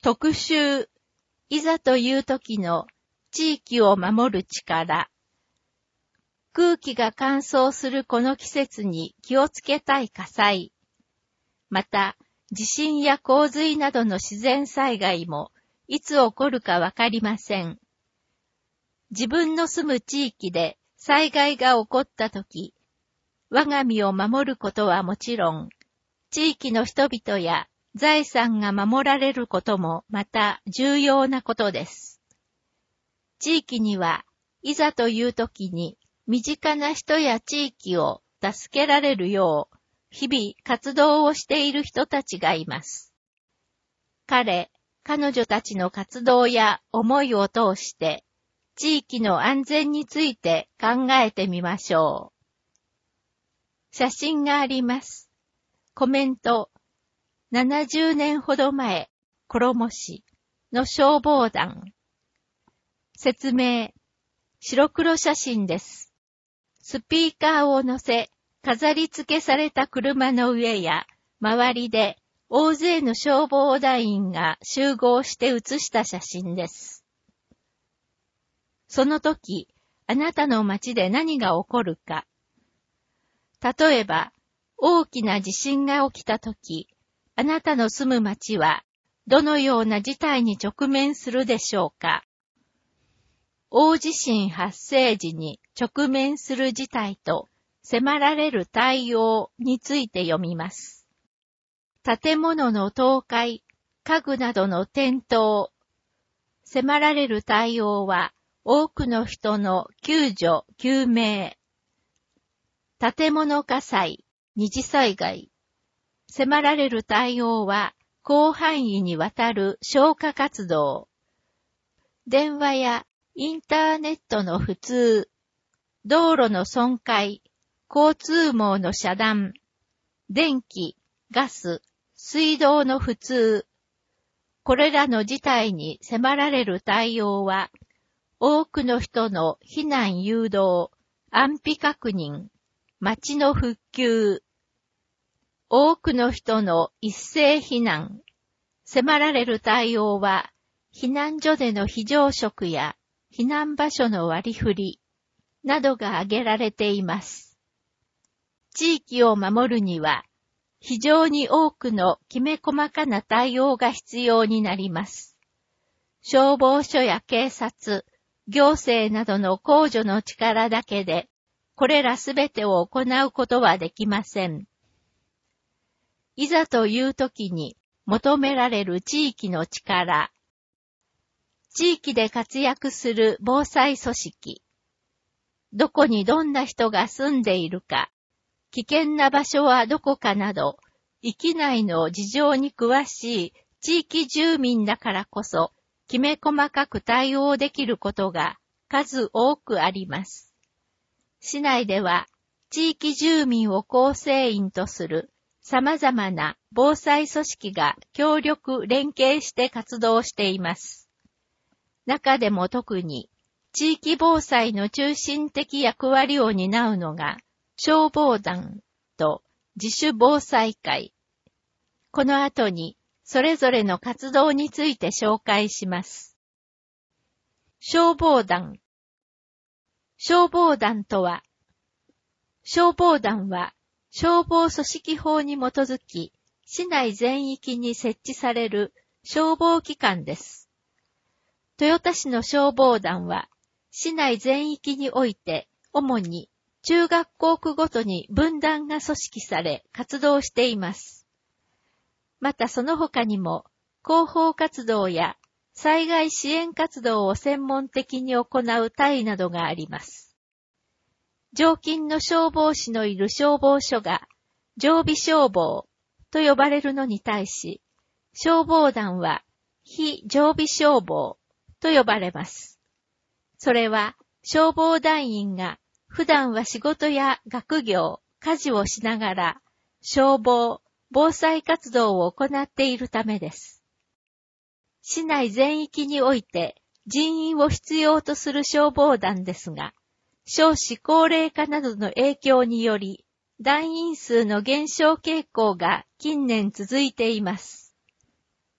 特集、いざという時の地域を守る力。空気が乾燥するこの季節に気をつけたい火災。また、地震や洪水などの自然災害もいつ起こるかわかりません。自分の住む地域で災害が起こった時、我が身を守ることはもちろん、地域の人々や財産が守られることもまた重要なことです。地域にはいざという時に身近な人や地域を助けられるよう日々活動をしている人たちがいます。彼女たちの活動や思いを通して地域の安全について考えてみましょう。写真があります。コメント。70年ほど前、衣市の消防団。説明。白黒写真です。スピーカーを乗せ、飾り付けされた車の上や周りで大勢の消防団員が集合して写した写真です。その時、あなたの町で何が起こるか。例えば、大きな地震が起きた時、あなたの住む町はどのような事態に直面するでしょうか。大地震発生時に直面する事態と迫られる対応について読みます。建物の倒壊、家具などの転倒。迫られる対応は多くの人の救助・救命。建物火災、二次災害。迫られる対応は広範囲にわたる消火活動。電話やインターネットの不通。道路の損壊。交通網の遮断。電気、ガス、水道の不通。これらの事態に迫られる対応は、多くの人の避難誘導、安否確認、町の復旧。多くの人の一斉避難。迫られる対応は、避難所での非常食や避難場所の割り振りなどが挙げられています。地域を守るには、非常に多くのきめ細かな対応が必要になります。消防署や警察、行政などの公助の力だけで、これらすべてを行うことはできません。いざという時に求められる地域の力。地域で活躍する防災組織。どこにどんな人が住んでいるか、危険な場所はどこかなど、域内の事情に詳しい地域住民だからこそ、きめ細かく対応できることが数多くあります。市内では、地域住民を構成員とする様々な防災組織が協力連携して活動しています。中でも特に地域防災の中心的役割を担うのが消防団と自主防災会。この後にそれぞれの活動について紹介します。消防団。消防団とは、消防団は消防組織法に基づき、市内全域に設置される消防機関です。豊田市の消防団は、市内全域において、主に中学校区ごとに分団が組織され活動しています。またその他にも、広報活動や災害支援活動を専門的に行う隊などがあります。常勤の消防士のいる消防署が常備消防と呼ばれるのに対し、消防団は非常備消防と呼ばれます。それは消防団員が普段は仕事や学業、家事をしながら消防、防災活動を行っているためです。市内全域において人員を必要とする消防団ですが、少子高齢化などの影響により、団員数の減少傾向が近年続いています。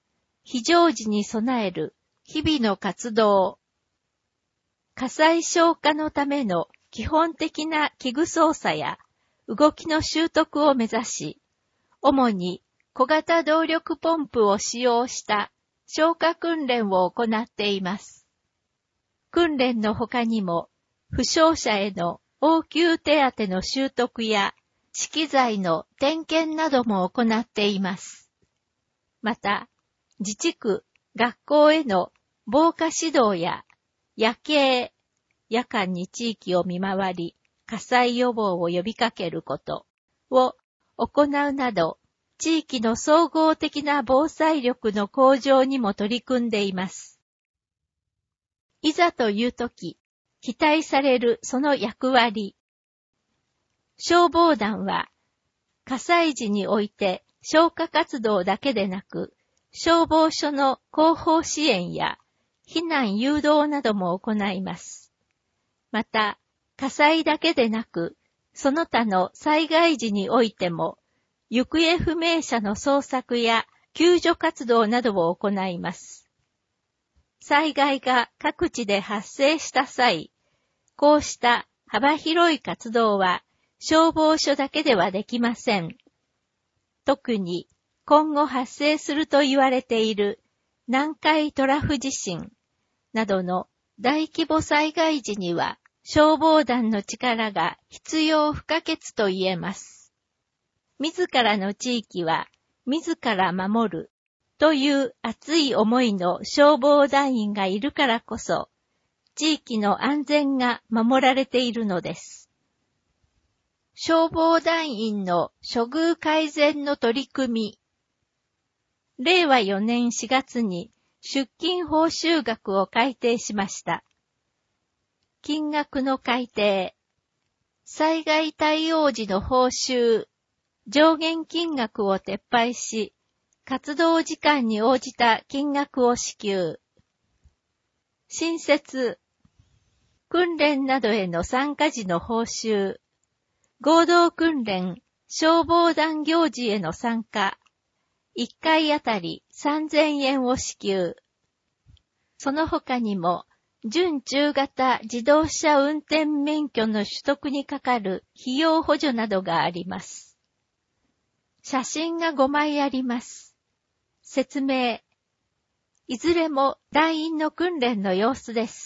非常時に備える日々の活動、火災消火のための基本的な器具操作や動きの習得を目指し、主に小型動力ポンプを使用した消火訓練を行っています。訓練の他にも、負傷者への応急手当の習得や資機材の点検なども行っています。また、自治区、学校への防火指導や夜警、夜間に地域を見回り、火災予防を呼びかけることを行うなど、地域の総合的な防災力の向上にも取り組んでいます。いざというとき、期待されるその役割。消防団は、火災時において消火活動だけでなく、消防署の広報支援や避難誘導なども行います。また、火災だけでなく、その他の災害時においても、行方不明者の捜索や救助活動などを行います。災害が各地で発生した際、こうした幅広い活動は消防署だけではできません。特に今後発生すると言われている南海トラフ地震などの大規模災害時には消防団の力が必要不可欠と言えます。自らの地域は自ら守るという熱い思いの消防団員がいるからこそ、地域の安全が守られているのです。消防団員の処遇改善の取り組み。令和4年4月に出勤報酬額を改定しました。金額の改定。災害対応時の報酬。上限金額を撤廃し、活動時間に応じた金額を支給。新設。訓練などへの参加時の報酬。合同訓練、消防団行事への参加。1回あたり3000円を支給。その他にも、準中型自動車運転免許の取得にかかる費用補助などがあります。写真が5枚あります。説明。いずれも団員の訓練の様子です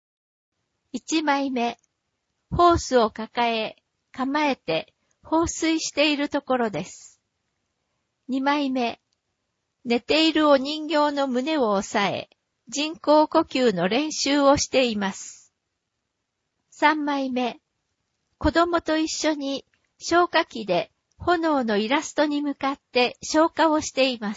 。1枚目。ホースを抱え、構えて放水しているところです。2枚目。寝ているお人形の胸を押さえ、人工呼吸の練習をしています。3枚目。子供と一緒に消火器で炎のイラストに向かって消火をしています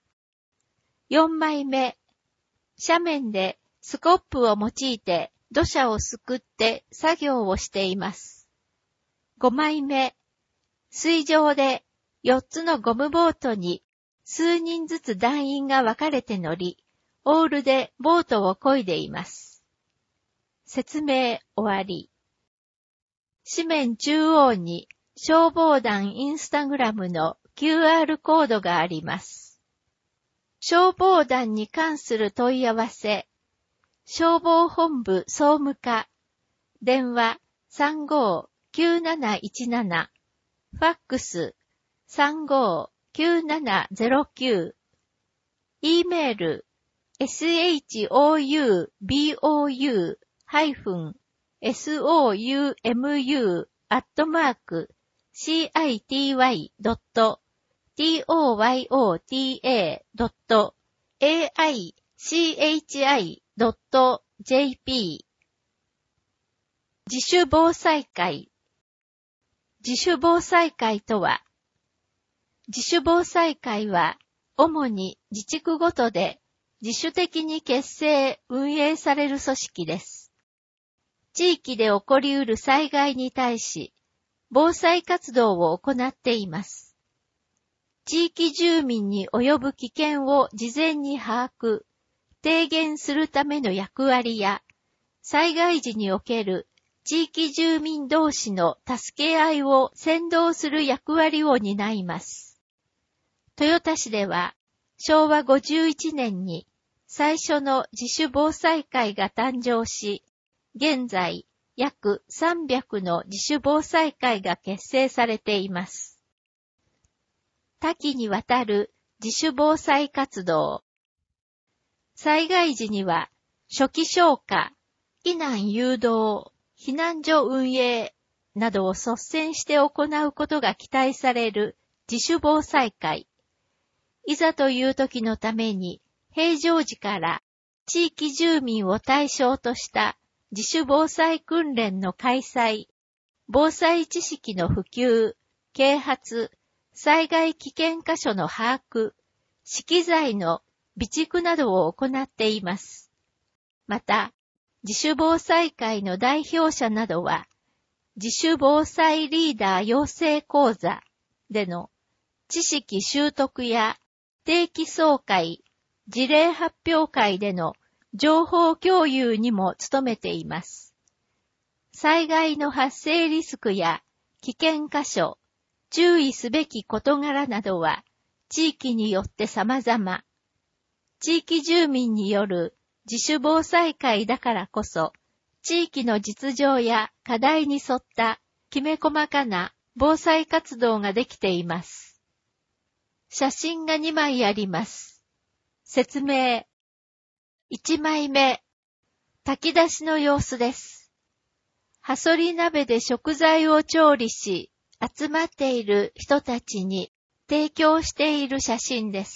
。4枚目。斜面でスコップを用いて土砂をすくって作業をしています。5枚目。水上で4つのゴムボートに数人ずつ団員が分かれて乗り、オールでボートを漕いでいます。説明終わり。紙面中央に消防団インスタグラムの QR コードがあります。消防団に関する問い合わせ。消防本部総務課。電話 35-9717。ファックス 35-9709。E メールsoumuu-city.toyota.aichi.jp 自主防災会。自主防災会とは、自主防災会は、主に自治区ごとで自主的に結成・運営される組織です。地域で起こり得る災害に対し、防災活動を行っています。地域住民に及ぶ危険を事前に把握、低減するための役割や、災害時における地域住民同士の助け合いを先導する役割を担います。豊田市では、 昭和51年に最初の自主防災会が誕生し、現在約300の自主防災会が結成されています。多岐にわたる自主防災活動。災害時には初期消火、避難誘導、避難所運営などを率先して行うことが期待される自主防災会。いざという時のために平常時から地域住民を対象とした自主防災訓練の開催、防災知識の普及、啓発、災害危険箇所の把握、資機材の備蓄などを行っています。また、自主防災会の代表者などは、自主防災リーダー養成講座での知識習得や定期総会、事例発表会での情報共有にも努めています。災害の発生リスクや危険箇所、注意すべき事柄などは地域によって様々。地域住民による自主防災会だからこそ、地域の実情や課題に沿ったきめ細かな防災活動ができています。写真が2枚あります。説明。1枚目。炊き出しの様子です。はそり鍋で食材を調理し、集まっている人たちに提供している写真です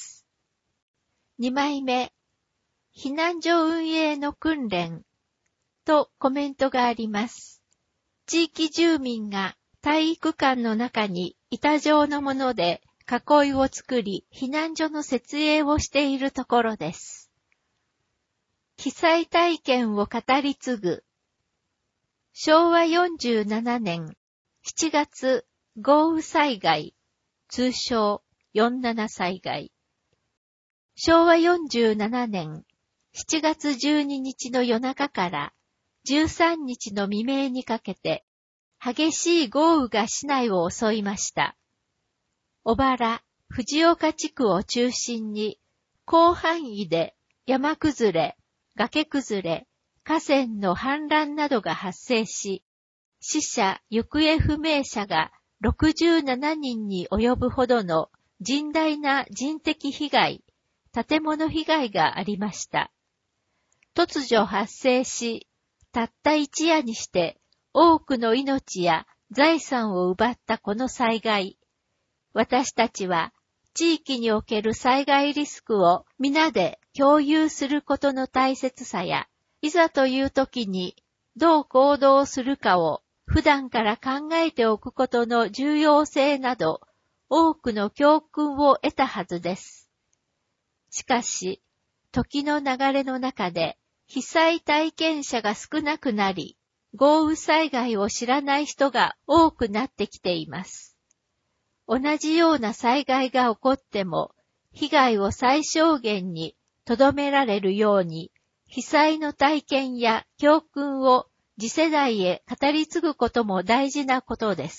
。2枚目。避難所運営の訓練とコメントがあります。地域住民が体育館の中に板状のもので囲いを作り避難所の設営をしているところです。被災体験を語り継ぐ。昭和47年7月豪雨災害、通称47災害。昭和47年7月12日の夜中から13日の未明にかけて激しい豪雨が市内を襲いました。小原、藤岡地区を中心に広範囲で山崩れ、崖崩れ、河川の氾濫などが発生し、死者・行方不明者が67人に及ぶほどの甚大な人的被害、建物被害がありました。突如発生し、たった一夜にして多くの命や財産を奪ったこの災害。私たちは地域における災害リスクを皆で共有することの大切さや、いざという時にどう行動するかを普段から考えておくことの重要性など、多くの教訓を得たはずです。しかし、時の流れの中で、被災体験者が少なくなり、豪雨災害を知らない人が多くなってきています。同じような災害が起こっても、被害を最小限に留められるように、被災の体験や教訓を次世代へ語り継ぐことも大事なことです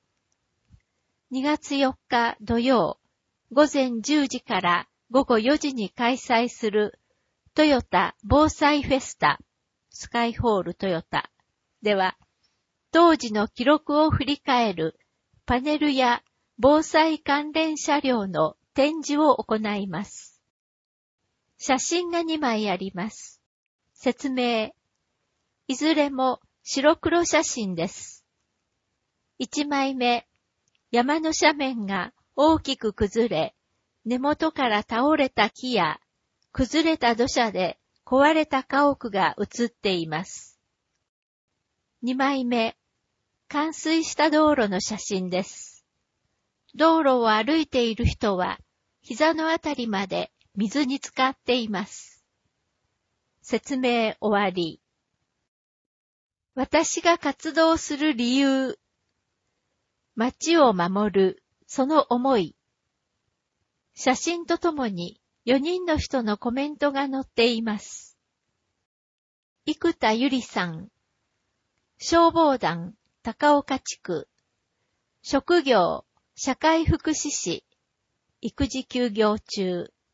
。2月4日土曜、午前10時から午後4時に開催するトヨタ防災フェスタ、スカイホールトヨタでは、当時の記録を振り返るパネルや防災関連車両の展示を行います。写真が2枚あります。説明。いずれも白黒写真です。1枚目、山の斜面が大きく崩れ、根元から倒れた木や崩れた土砂で壊れた家屋が写っています。2枚目、冠水した道路の写真です。道路を歩いている人は膝のあたりまで水に浸かっています。説明終わり。私が活動する理由。街を守る、その思い。写真とともに4人の人のコメントが載っています。生田ゆりさん。消防団、高岡地区。職業、社会福祉士。育児休業中。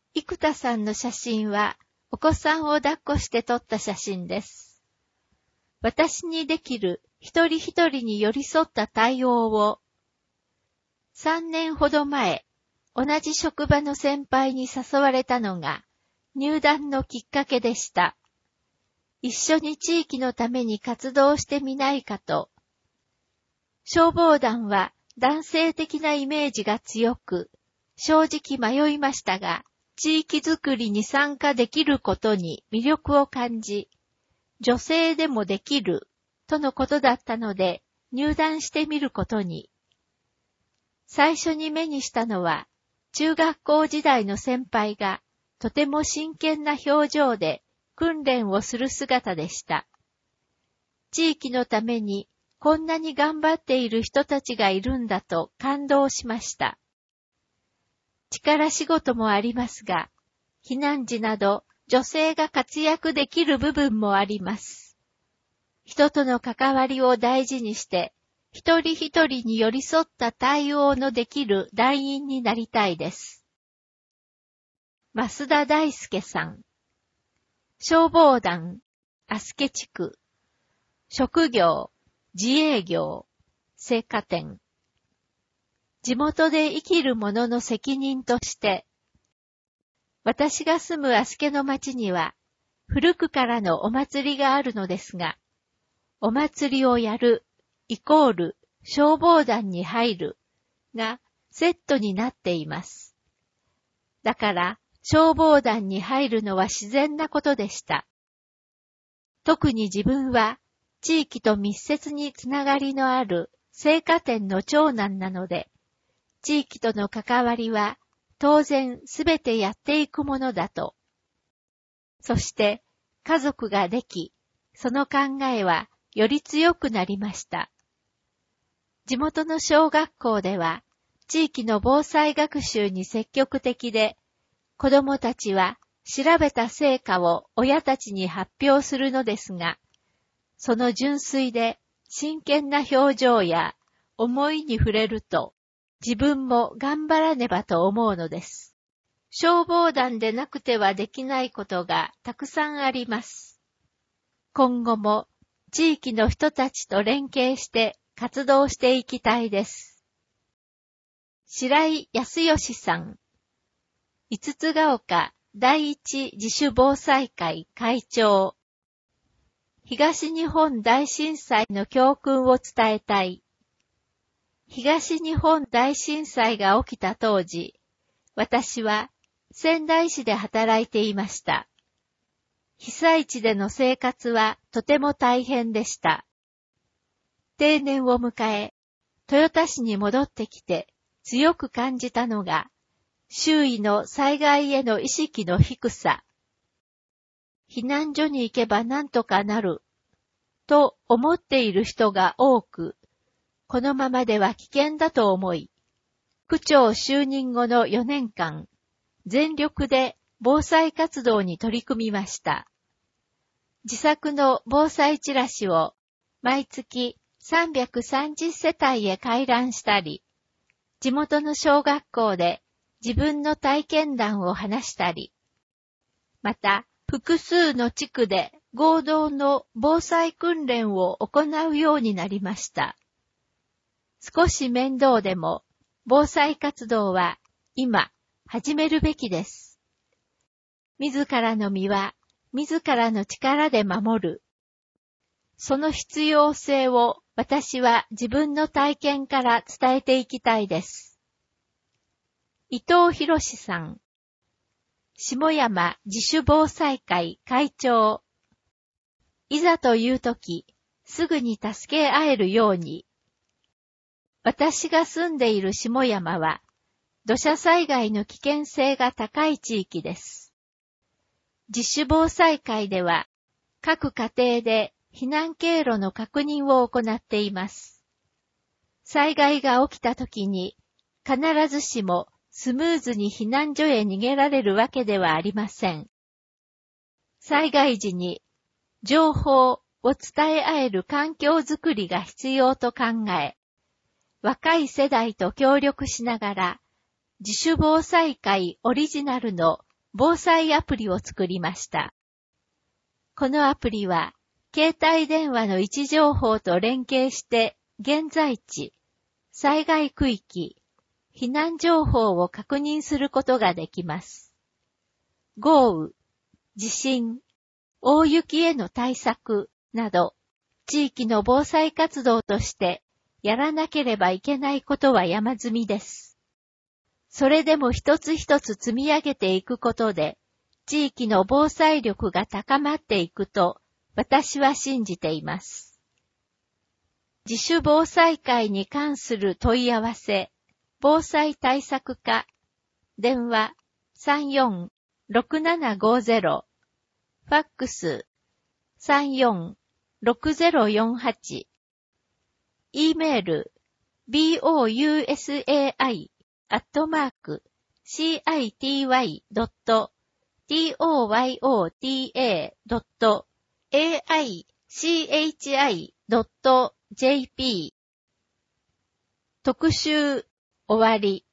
生田さんの写真は、お子さんを抱っこして撮った写真です。私にできる一人一人に寄り添った対応を、3年ほど前、同じ職場の先輩に誘われたのが入団のきっかけでした。一緒に地域のために活動してみないかと。消防団は男性的なイメージが強く、正直迷いましたが、地域づくりに参加できることに魅力を感じ、女性でもできるとのことだったので入団してみることに。最初に目にしたのは、中学校時代の先輩がとても真剣な表情で訓練をする姿でした。地域のためにこんなに頑張っている人たちがいるんだと感動しました。力仕事もありますが、避難時など女性が活躍できる部分もあります。人との関わりを大事にして、一人一人に寄り添った対応のできる団員になりたいです。増田大輔さん。消防団、足助地区。職業、自営業、青果店。地元で生きる者の責任として、私が住む足助の町には、古くからのお祭りがあるのですが、お祭りをやる、イコール消防団に入るがセットになっています。だから消防団に入るのは自然なことでした。特に自分は地域と密接につながりのある青果店の長男なので、地域との関わりは当然すべてやっていくものだと。そして家族ができ、その考えはより強くなりました。地元の小学校では、地域の防災学習に積極的で、子どもたちは調べた成果を親たちに発表するのですが、その純粋で真剣な表情や思いに触れると、自分も頑張らねばと思うのです。消防団でなくてはできないことがたくさんあります。今後も地域の人たちと連携して活動していきたいです。白井康義さん。五つが丘第一自主防災会会長。東日本大震災の教訓を伝えたい。東日本大震災が起きた当時、私は仙台市で働いていました。被災地での生活はとても大変でした。定年を迎え、豊田市に戻ってきて強く感じたのが、周囲の災害への意識の低さ。避難所に行けばなんとかなる、と思っている人が多く、このままでは危険だと思い、区長就任後の4年間、全力で防災活動に取り組みました。自作の防災チラシを毎月330世帯へ回覧したり、地元の小学校で自分の体験談を話したり、また複数の地区で合同の防災訓練を行うようになりました。少し面倒でも防災活動は今始めるべきです。自らの身は自らの力で守る。その必要性を私は自分の体験から伝えていきたいです。伊藤博さん。下山自主防災会会長。いざというとき、すぐに助け合えるように。私が住んでいる下山は、土砂災害の危険性が高い地域です。自主防災会では、各家庭で避難経路の確認を行っています。災害が起きたときに、必ずしもスムーズに避難所へ逃げられるわけではありません。災害時に情報を伝え合える環境づくりが必要と考え、若い世代と協力しながら、自主防災会オリジナルの防災アプリを作りました。このアプリは、携帯電話の位置情報と連携して、現在地、災害区域、避難情報を確認することができます。豪雨、地震、大雪への対策など、地域の防災活動としてやらなければいけないことは山積みです。それでも一つ一つ積み上げていくことで、地域の防災力が高まっていくと私は信じています。自主防災会に関する問い合わせ、防災対策課、電話34-6750、ファックス34-6048、E メール bousai@city.toyota.aichi.jp 特集終わり。